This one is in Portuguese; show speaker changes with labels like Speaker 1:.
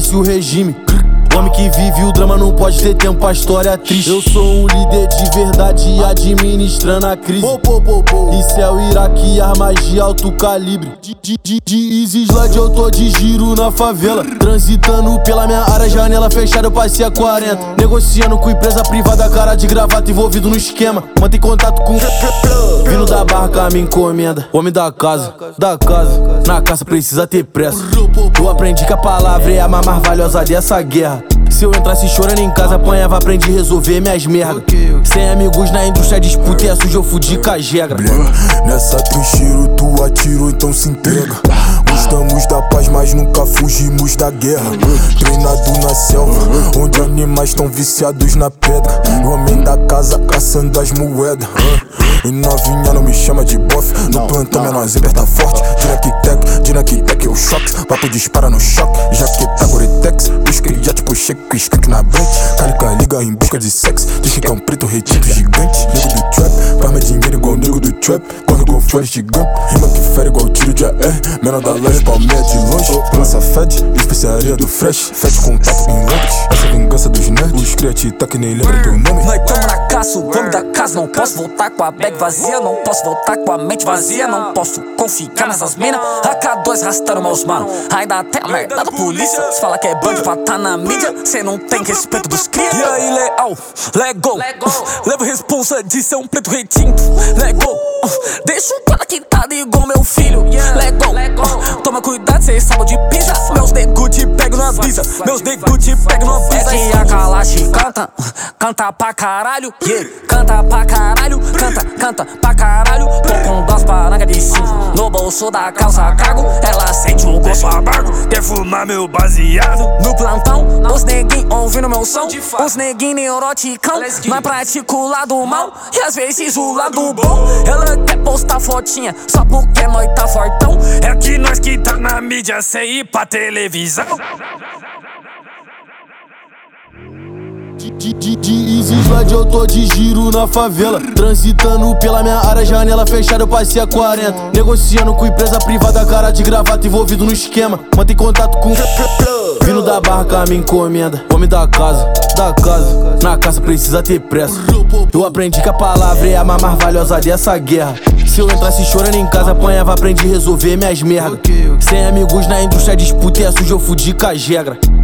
Speaker 1: obedece o regime. Homem que vive o drama não pode ter tempo pra história triste. Eu sou um líder de verdade administrando a crise. Isso é o Iraque, armas de alto calibre. De Easy Slide eu tô de giro na favela. Transitando pela minha área, janela fechada eu passei a 40. Negociando com empresa privada, cara de gravata envolvido no esquema. Mantém contato com vindo da barca, me encomenda. Homem da casa, na caça precisa ter pressa. Eu aprendi que a palavra é a mais valiosa dessa guerra. Se eu entrasse chorando em casa, apanhava, aprendi a resolver minhas merda. Sem amigos na indústria, disputa e é sujo, eu fudi com a jegra.
Speaker 2: Nessa trincheira tu atirou, então se entrega. Gostamos da paz, mas nunca fugimos da guerra. Treinado na selva, onde animais tão viciados na pedra. O homem da casa caçando as moedas. E novinha não me chama de bofe. No plantão menor zíper tá forte. Dinakitec, eu choque. Papo dispara no choque. Jaqueta Goretex. Os cria tipo cheque, skunk na branch. Calica liga em busca de sexo. Diz que é um preto retinto gigante. Nego do trap, faz mais dinheiro igual o nego do trap. Corre igual Forrest Gump. Rima que fere igual tiro de AR. Menor da leve, palmeia de longe. Lança fed, especiaria do fresh. Fed contato em Londres. Essa vingança dos nerds. Os criati tá que nem lembra teu nome.
Speaker 3: Nós tamo na caça, o dono da casa. Não posso voltar com a bag vazia. Não posso voltar com a mente vazia. Não posso confiar nessas minas. AK2 rastando meus mano. Ainda tem a merda da polícia. Se fala que é bando pra tá na mídia, cê não tem respeito dos cria. E aí, leal, lego. Levo responsa de ser um preto retinto. Lego, deixa o cara que tá igual meu filho. Lego, toma cuidado, cê sabe de pisa. Meus nego te pego na brisa. Meus nego te pego na brisa. É que a Kalash canta pra caralho. Canta pra caralho, canta pra caralho. Tô com duas parangas de cinza no bolso da calça cargo. Ela sente o gosto amargo, quer fumar meu baseado. No plantão, os neguinhos ouvindo meu som. Os neguinhos neuroticão. Nós pratica o lado mal e às vezes o lado bom. Ela quer postar fotinha só porque nós tá fortão. É que nós que tá na mídia sem ir pra televisão.
Speaker 1: De Easy Slide eu tô de giro na favela. Transitando pela minha área, janela fechada eu passei a 40. Negociando com empresa privada, cara de gravata envolvido no esquema. Mantém contato com vindo da barca, me encomenda. Homem da casa, na caça precisa ter pressa. Eu aprendi que a palavra é a mais valiosa dessa guerra. Se eu entrasse chorando em casa, apanhava, aprendi a resolver minhas merda. Sem amigos na indústria, disputa e é sujo, eu fudi com a jegra.